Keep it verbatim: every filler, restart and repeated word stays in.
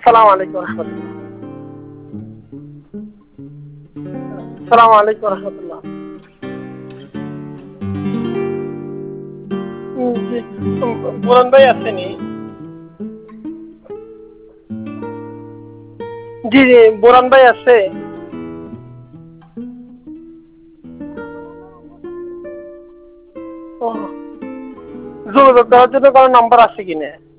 সালাম আলাইকুম রহমতুল্লাহ। সালাম আলাইকুম রহমতুল্লাহ। বোরন ভাই আসেনি? জি জি, বোরন ভাই আছে? যোগাযোগ করার জন্য কারো নাম্বার আছে কিনা?